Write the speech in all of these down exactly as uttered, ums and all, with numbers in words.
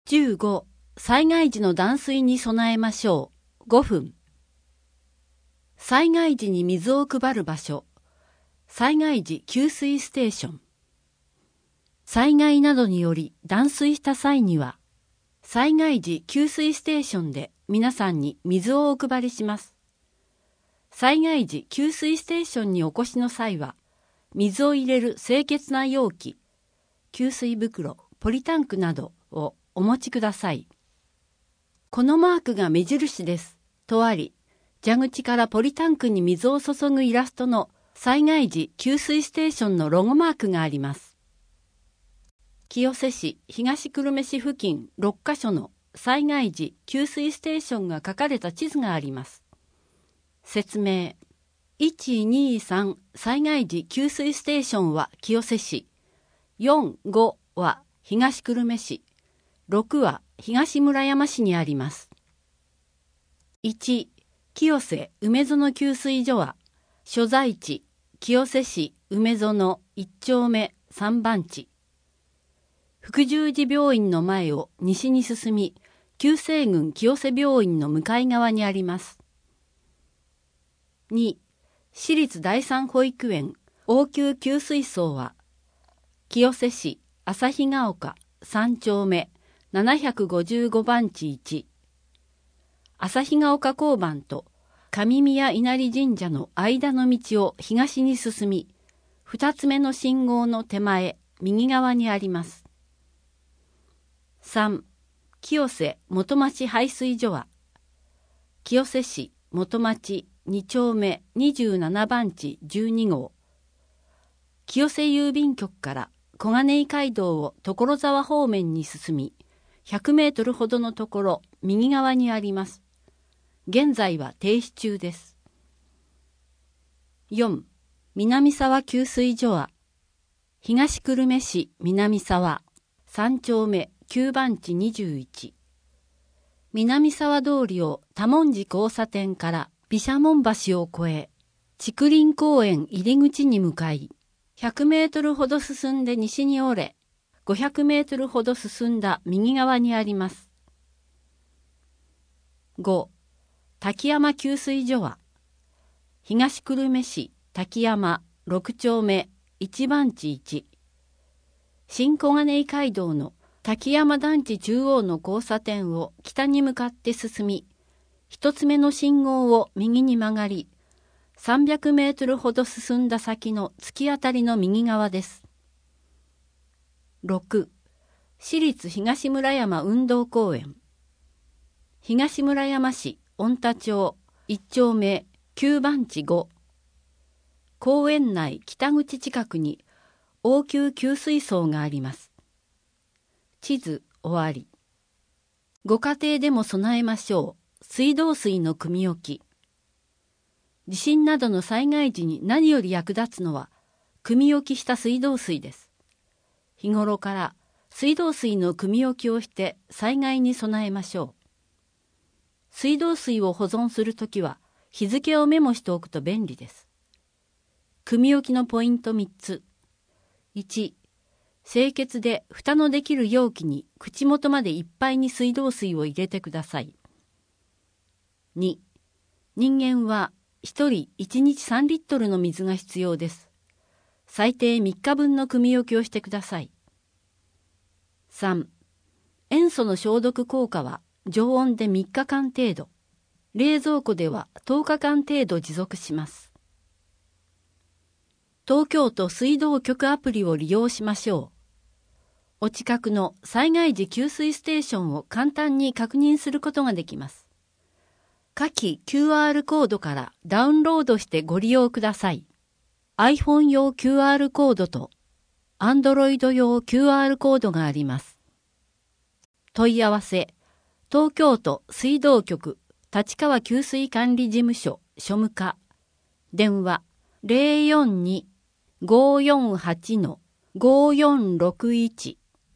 じゅうご、災害時の断水に備えましょう。ごふん。災害時に水を配る場所。災害時給水ステーション。災害などにより断水した際には、災害時給水ステーションで皆さんに水をお配りします。災害時給水ステーションにお越しの際は、水を入れる清潔な容器、給水袋、ポリタンクなどをお持ちください。このマークが目印です。とあり、蛇口からポリタンクに水を注ぐイラストの災害時給水ステーションのロゴマークがあります。清瀬市東久留米市付近ろっかしょの災害時給水ステーションが書かれた地図があります。説明。いち、に、さん災害時給水ステーションは清瀬市、よん、ごは東久留米市、ろくは東村山市にあります。いち、清瀬梅園給水所は、所在地、清瀬市梅園いっちょうめさんばんち。福十字病院の前を西に進み、旧西郡清瀬病院の向かい側にあります。に、私立第三保育園応急給水槽は、清瀬市旭ヶ丘さんちょうめななひゃくごじゅうごばんちいち。旭ヶ丘交番と上宮稲荷神社の間の道を東に進み、二つ目の信号の手前、右側にあります。さん、清瀬元町排水所は、清瀬市元町にちょうめにじゅうななばんちじゅうにごう。清瀬郵便局から小金井街道を所沢方面に進み、ひゃくメートルほどのところ右側にあります。現在は停止中です。よん、南沢給水所は、東久留米市南沢さんちょうめきゅうばんちにじゅういち。南沢通りを多文字交差点から毘沙門橋を越え、竹林公園入り口に向かい、ひゃくメートルほど進んで西に折れ、ごひゃくメートルほど進んだ右側にあります。ご、滝山給水所は、東久留米市滝山ろくちょうめいちばんちいち。新小金井街道の滝山団地中央の交差点を北に向かって進み、一つ目の信号を右に曲がり、さんびゃくメートルほど進んだ先の突き当たりの右側です。ろく、私立東村山運動公園。東村山市御田町いっちょうめきゅうばんちご。公園内北口近くに応急給水槽があります。地図終わり。ご家庭でも備えましょう。水道水の汲み置き。地震などの災害時に何より役立つのは、汲み置きした水道水です。日頃から水道水の汲み置きをして災害に備えましょう。水道水を保存するときは日付をメモしておくと便利です。汲み置きのポイントみっつ。いち、清潔で蓋のできる容器に口元までいっぱいに水道水を入れてください。に、人間はひとりいちにちさんリットルの水が必要です。最低みっかぶんの汲み置きをしてください。さん、塩素の消毒効果は常温でみっかかん程度。冷蔵庫ではとおかかん程度持続します。東京都水道局アプリを利用しましょう。お近くの災害時給水ステーションを簡単に確認することができます。下記 キューアール コードからダウンロードしてご利用ください。iPhone 用 キューアール コードと Android 用 キューアール コードがあります。問い合わせ、東京都水道局立川給水管理事務所庶務課。電話 ゼロよんに ごーよんはち ごーよんろくいち。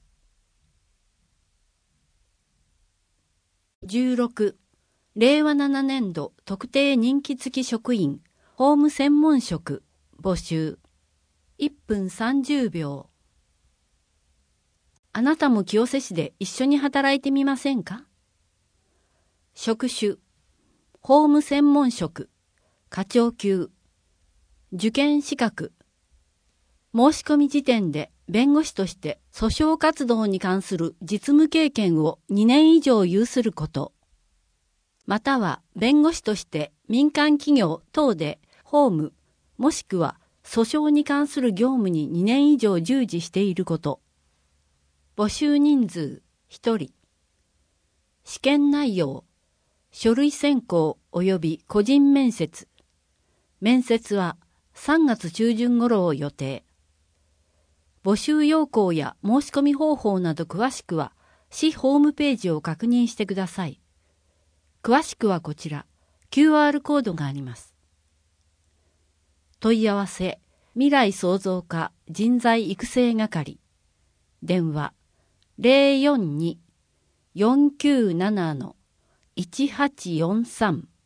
じゅうろく、れいわななねんど特定任期付き職員法務専門職募集。いっぷんさんじゅうびょう。 あなたも清瀬市で一緒に働いてみませんか？職種、法務専門職、課長級、受験資格、申し込み時点で弁護士として訴訟活動に関する実務経験をにねん以上有すること、または弁護士として民間企業等で法務、もしくは訴訟に関する業務ににねん以上従事していること。募集人数ひとり。試験内容、書類選考及び個人面接。面接はさんがつ中旬頃を予定。募集要項や申し込み方法など詳しくは市ホームページを確認してください。詳しくはこちら、キューアール コードがあります。問い合わせ、未来創造課人材育成係。電話、ゼロよんに よんきゅうなな いちはちよんさん。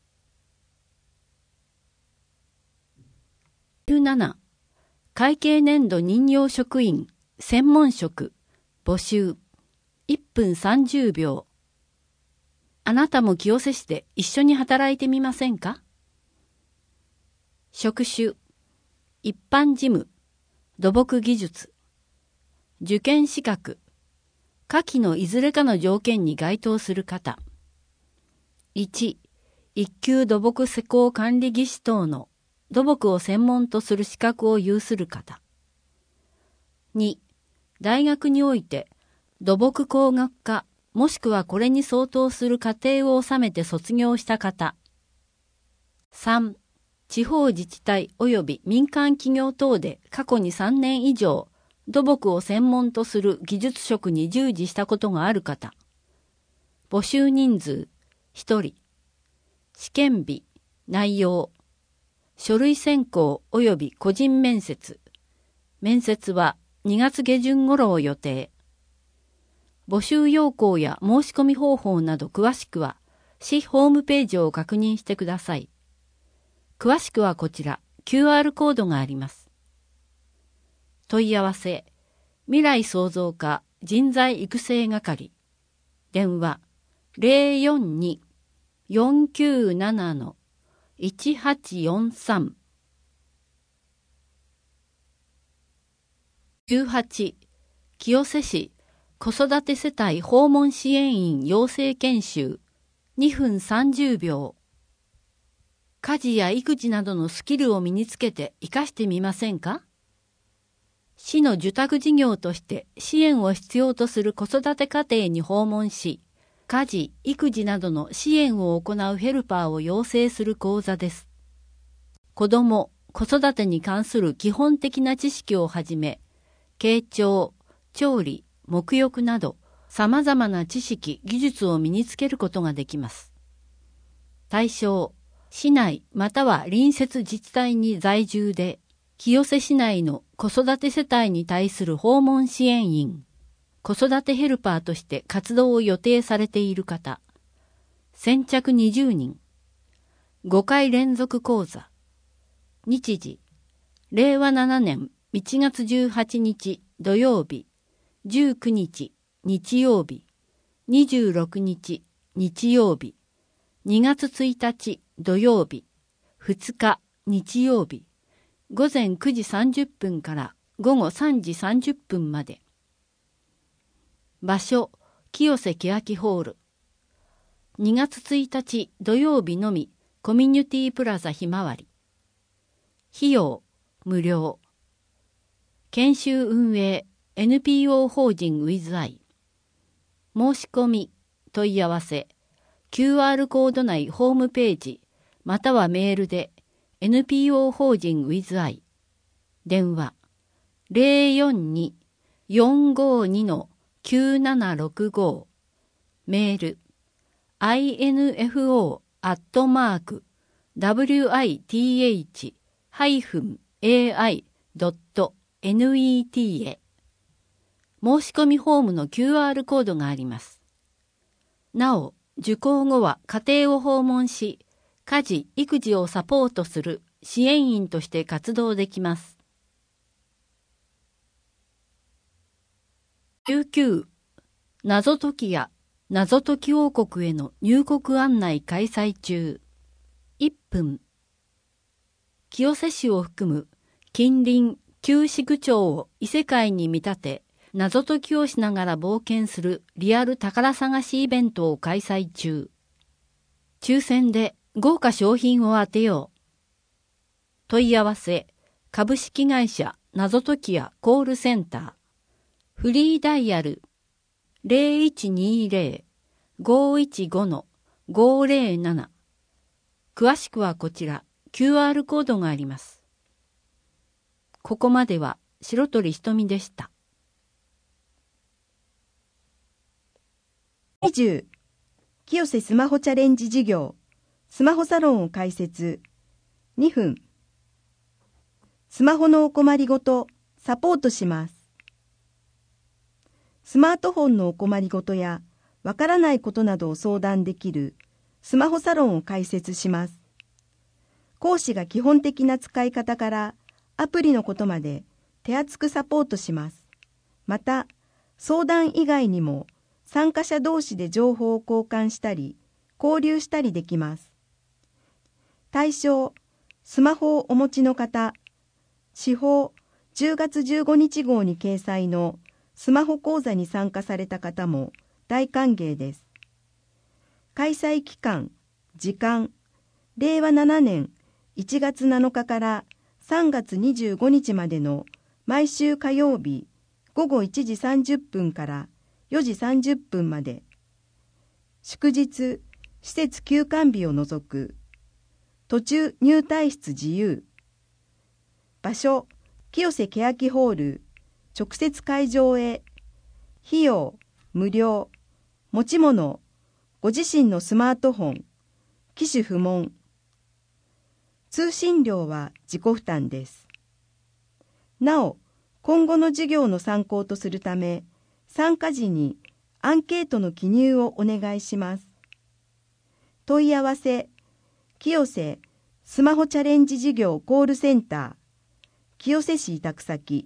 じゅうなな、会計年度任用職員専門職募集いっぷんさんじゅうびょう。あなたも清瀬市で一緒に働いてみませんか？職種、一般事務、土木技術、受験資格、下記のいずれかの条件に該当する方。いち、一級土木施工管理技師等の土木を専門とする資格を有する方。に、大学において土木工学科もしくはこれに相当する課程を収めて卒業した方。さん、地方自治体及び民間企業等で過去にさんねん以上土木を専門とする技術職に従事したことがある方。募集人数ひとり。試験日、内容、書類選考及び個人面接。面接はにがつげじゅん頃を予定。募集要項や申し込み方法など詳しくは市ホームページを確認してください。詳しくはこちら キューアール コードがあります。問い合わせ、未来創造課人材育成係。電話、ゼロよんに よんきゅうなな いちはちよんさん。じゅうはち、清瀬市子育て世帯訪問支援員養成研修にふんさんじゅうびょう。家事や育児などのスキルを身につけて活かしてみませんか？市の受託事業として支援を必要とする子育て家庭に訪問し、家事・育児などの支援を行うヘルパーを養成する講座です。子ども・子育てに関する基本的な知識をはじめ、傾聴、調理、沐浴など様々な知識・技術を身につけることができます。対象、市内または隣接自治体に在住で、清瀬市内の子育て世帯に対する訪問支援員、子育てヘルパーとして活動を予定されている方、先着にじゅうにん、ごかい連続講座、日時、れいわななねんいちがつじゅうはちにち土曜日、じゅうくにち日曜日、にじゅうろくにち日曜日、にがつついたち土曜日、ふつか日曜日、ごぜんくじさんじゅっぷんからごごさんじさんじゅっぷんまで。場所、清瀬欅ホール。にがつついたち土曜日のみコミュニティプラザひまわり。費用、無料。研修運営、エヌピーオー 法人ウィズアイ。申し込み、問い合わせ、キューアール コード内ホームページ、またはメールで、エヌピーオー 法人ウィズアイ。電話、ゼロよんに よんごに きゅうななろくご。メール、アイエヌエフオー アットマーク、ダブリューアイティーエイチ ハイフン エーアイ ドット ネット へ。申し込みフォームの キューアール コードがあります。なお、受講後は家庭を訪問し、家事・育児をサポートする支援員として活動できます。 じゅうきゅう謎解きや謎解き王国への入国案内開催中。いっぷん。清瀬市を含む近隣旧市区町を異世界に見立て、謎解きをしながら冒険するリアル宝探しイベントを開催中。抽選で豪華賞品を当てよう。問い合わせ、株式会社謎解きやコールセンター。フリーダイヤル ゼロいちにゼロ ごいちご ごゼロなな。詳しくはこちら キューアール コードがあります。ここまでは白鳥ひとみでした。 にじゅう清瀬スマホチャレンジ事業スマホサロンを開設にふん。スマホのお困りごとサポートします。スマートフォンのお困りごとやわからないことなどを相談できるスマホサロンを開設します。講師が基本的な使い方からアプリのことまで手厚くサポートします。また、相談以外にも参加者同士で情報を交換したり、交流したりできます。対象、スマホをお持ちの方、司法じゅうがつじゅうごにち号に掲載のスマホ講座に参加された方も大歓迎です。開催期間、時間、れいわななねんいちがつなのかからさんがつにじゅうごにちまでの毎週火曜日ごごいちじさんじゅっぷんからよじさんじゅっぷんまで。祝日、施設休館日を除く。途中入退室自由。場所、清瀬欅ホール。直接会場へ。費用、無料。持ち物、ご自身のスマートフォン。機種不問。通信料は自己負担です。なお、今後の授業の参考とするため、参加時にアンケートの記入をお願いします。問い合わせ、清瀬スマホチャレンジ事業コールセンター、清瀬市委託先。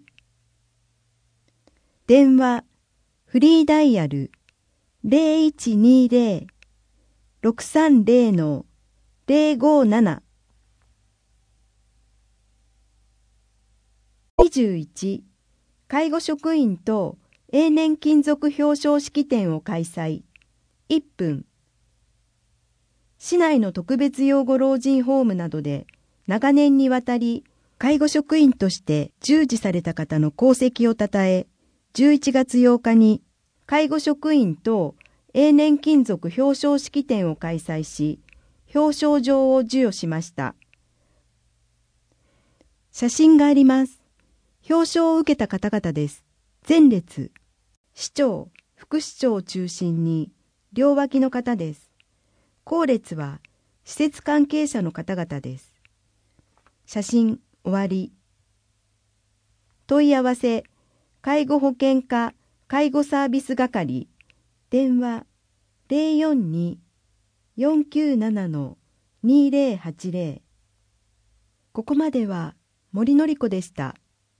電話、フリーダイヤル ゼロいちにゼロ ろくさんゼロ のゼロごなな。にじゅういち介護職員等永年勤続表彰式典を開催。いっぷん。市内の特別養護老人ホームなどで長年にわたり介護職員として従事された方の功績をたたえ、じゅういちがつようかに介護職員等永年勤続表彰式典を開催し、表彰状を授与しました。写真があります。表彰を受けた方々です。前列、市長、副市長を中心に両脇の方です。後列は施設関係者の方々です。写真終わり。問い合わせ、介護保険課介護サービス係、電話 ゼロよんに よんきゅうなな にゼロはちゼロ。ここまでは森のり子でした。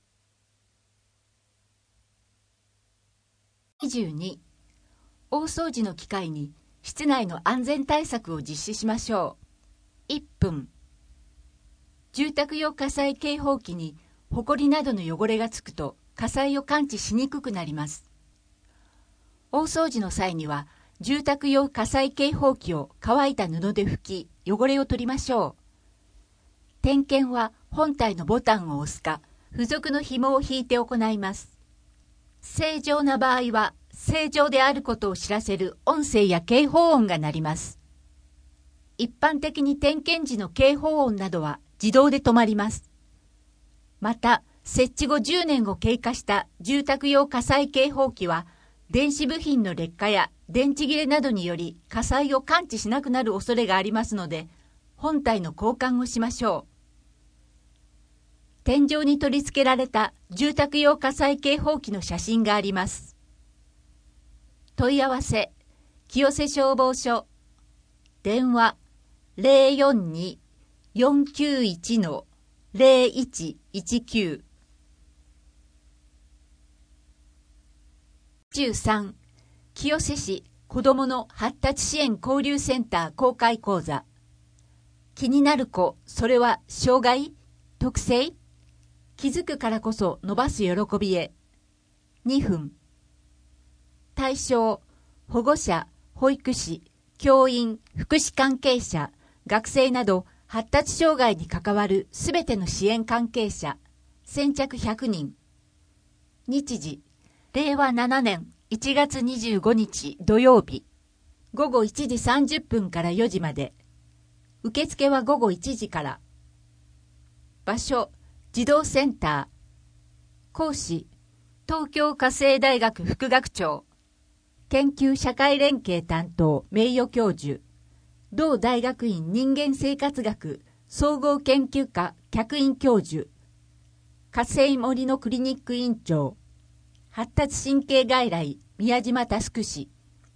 にじゅうに大掃除の機会に室内の安全対策を実施しましょう。いっぷん。住宅用火災警報器にホコリなどの汚れがつくと火災を感知しにくくなります。大掃除の際には住宅用火災警報器を乾いた布で拭き汚れを取りましょう。点検は本体のボタンを押すか付属の紐を引いて行います。正常な場合は正常であることを知らせる音声や警報音が鳴ります。一般的に点検時の警報音などは自動で止まります。また、設置後じゅうねんを経過した住宅用火災警報器は、電子部品の劣化や電池切れなどにより火災を感知しなくなる恐れがありますので、本体の交換をしましょう。天井に取り付けられた住宅用火災警報器の写真があります。問い合わせ、清瀬消防署。電話、ゼロよんに よんきゅういち ゼロいちいちきゅう。 じゅうさん、清瀬市子どもの発達支援交流センター公開講座。気になる子、それは障害？特性？気づくからこそ伸ばす喜びへ。にふん。対象、保護者、保育士、教員、福祉関係者、学生など発達障害に関わるすべての支援関係者、先着ひゃくにん。日時、れいわななねんいちがつにじゅうごにち土曜日、ごごいちじさんじゅっぷんからよじまで。受付はごごいちじから。場所、児童センター。講師、東京家政大学副学長。研究社会連携担当名誉教授。同大学院人間生活学総合研究科客員教授。家政森のクリニック院長。発達神経外来宮島佑氏。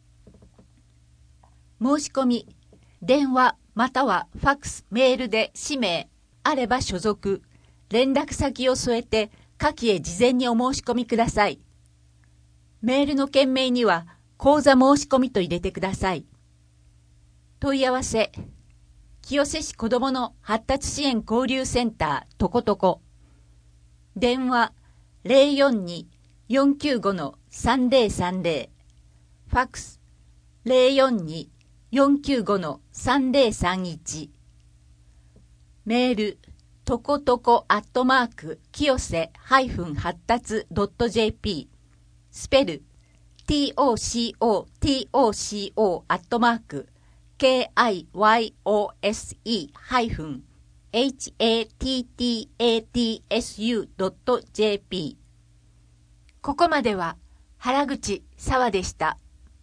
申し込み、電話またはファックスメールで氏名、あれば所属、連絡先を添えて下記へ事前にお申し込みください。メールの件名には講座申し込みと入れてください。問い合わせ、清瀬市子どもの発達支援交流センターとことこ。電話 ゼロよんに よんきゅうご さんぜろさんぜろ。ファックス ゼロよんに よんきゅうご さんぜろさんいち。メール、とことこアットマーク、きよせ発達 .jp。スペル、トコトコ アットマーク、キヨセ ハイフン ハッタツ ドット ジェーピー。ここまでは原口沙和でした。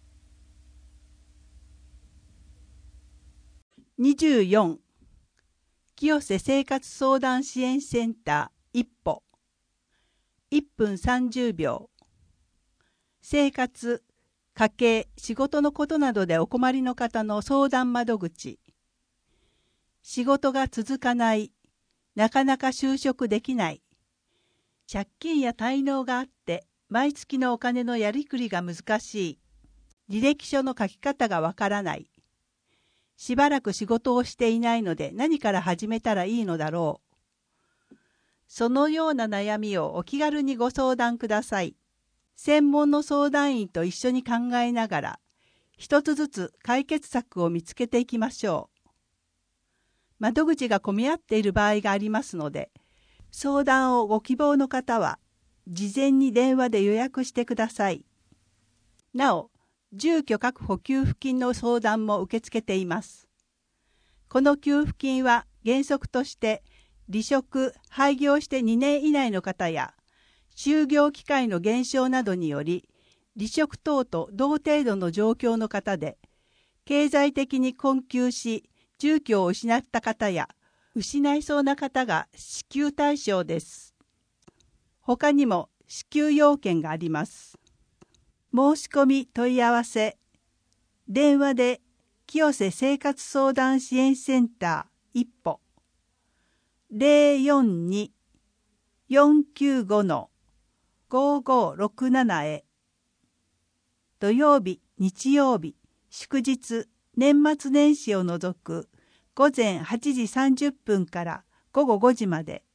にじゅうよん、清瀬生活相談支援センター一歩。いっぷんさんじゅうびょう。生活、家計、仕事のことなどでお困りの方の相談窓口。仕事が続かない、なかなか就職できない、借金や滞納があって毎月のお金のやりくりが難しい、履歴書の書き方がわからない、しばらく仕事をしていないので何から始めたらいいのだろう。そのような悩みをお気軽にご相談ください。専門の相談員と一緒に考えながら、一つずつ解決策を見つけていきましょう。窓口が混み合っている場合がありますので、相談をご希望の方は、事前に電話で予約してください。なお、住居確保給付金の相談も受け付けています。この給付金は原則として、離職・廃業してにねん以内の方や、就業機会の減少などにより、離職等と同程度の状況の方で、経済的に困窮し、住居を失った方や、失いそうな方が支給対象です。他にも支給要件があります。申し込み問い合わせ、電話で清瀬生活相談支援センター一歩、ゼロよんに よんきゅうご ごごろくなな へ。土曜日、日曜日、祝日、年末年始を除く午前はちじさんじゅっぷんからごごごじまで。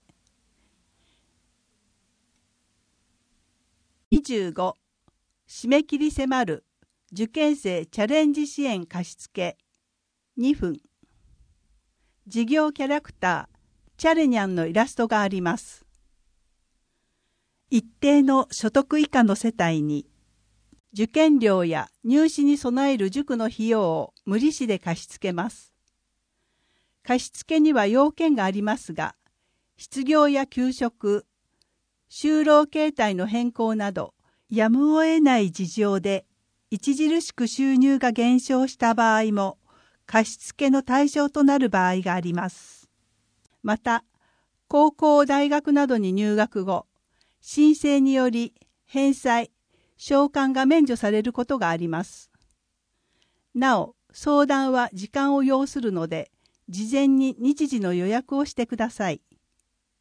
にじゅうご、締め切り迫る受験生チャレンジ支援貸付にふん。事業キャラクターチャレニャンのイラストがあります。一定の所得以下の世帯に受験料や入試に備える塾の費用を無利子で貸し付けます。貸付には要件がありますが、失業や休職、就労形態の変更など、やむを得ない事情で著しく収入が減少した場合も、貸付の対象となる場合があります。また、高校、大学などに入学後、申請により返済、償還が免除されることがあります。なお、相談は時間を要するので、事前に日時の予約をしてください。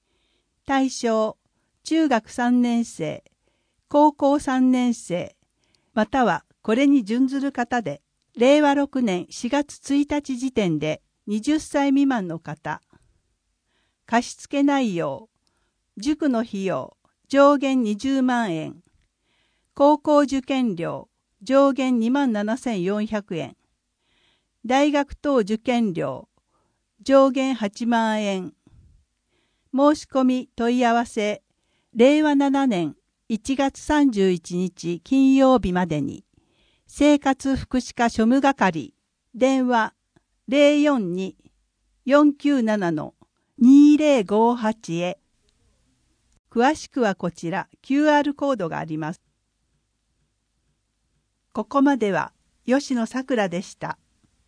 対象、中学さんねん生、高校さんねん生、 またはこれに準ずる方で、れいわろくねんしがつついたち時点ではたち未満の方、貸付内容、塾の費用、上限にじゅうまんえん、高校受験料、上限にまんななせんよんひゃくえん、大学等受験料、上限はちまんえん、申し込み問い合わせ、れいわななねんいちがつさんじゅういちにち金曜日までに、生活福祉課庶務係、電話 ゼロよんに よんきゅうなな にゼロごはち へ。詳しくはこちら キューアール コードがあります。ここまでは吉野さくらでした。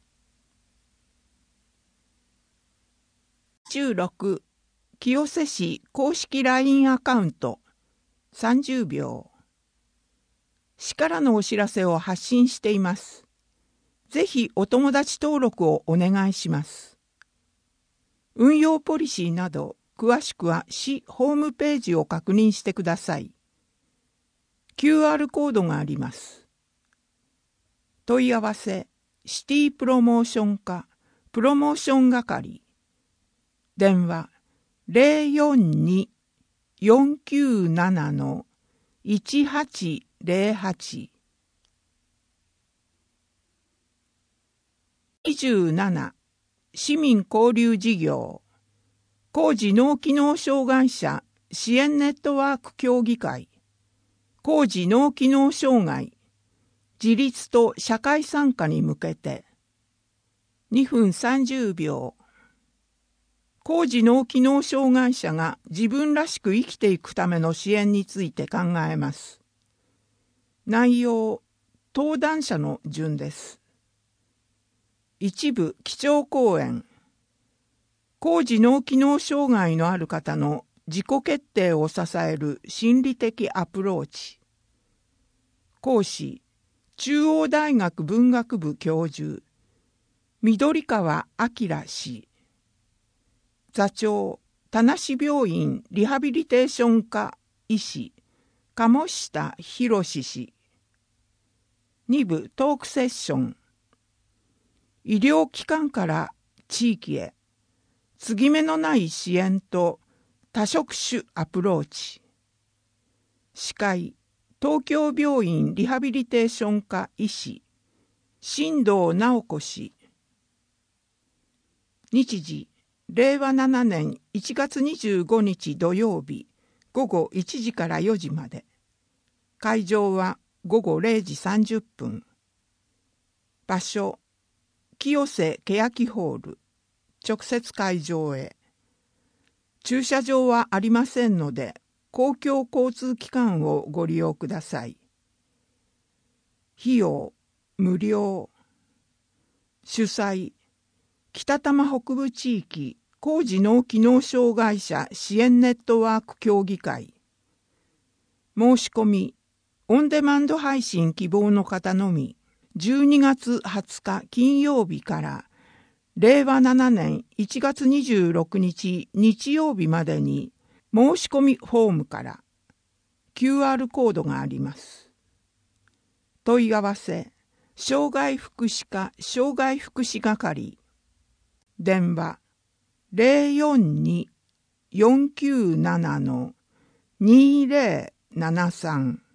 じゅうろく、清瀬市公式 ライン アカウントさんじゅうびょう。市からのお知らせを発信しています。ぜひお友達登録をお願いします。運用ポリシーなど詳しくは市ホームページを確認してください。キューアール コードがあります。問い合わせシティプロモーション課プロモーション係、電話 ゼロよんに よんきゅうなな いちはちゼロはち。 にじゅうなな、市民交流事業高次脳機能障害者支援ネットワーク協議会、高次脳機能障害自立と社会参加に向けてにふんさんじゅうびょう。高次脳機能障害者が自分らしく生きていくための支援について考えます。内容、登壇者の順です。一部基調講演、高次脳機能障害のある方の自己決定を支える心理的アプローチ。講師、中央大学文学部教授、緑川明氏。座長、田無病院リハビリテーション科医師、鴨下博氏。に部トークセッション。医療機関から地域へ、継ぎ目のない支援と多職種アプローチ。司会、東京病院リハビリテーション科医師、新藤直子氏。日時、れいわななねんいちがつにじゅうごにち土曜日ごごいちじからよじまで。会場はごごれいじさんじゅっぷん。場所、清瀬欅ホール。直接会場へ。駐車場はありませんので、公共交通機関をご利用ください。費用、無料。主催、北多摩北部地域高次脳機能障害者支援ネットワーク協議会。申し込み、オンデマンド配信希望の方のみ、じゅうにがつはつか金曜日かられいわななねんいちがつにじゅうろくにち日曜日までに申し込みフォームから キューアール コードがあります。問い合わせ、障害福祉課障害福祉係、電話ゼロよんに よんきゅうなな にゼロななさん。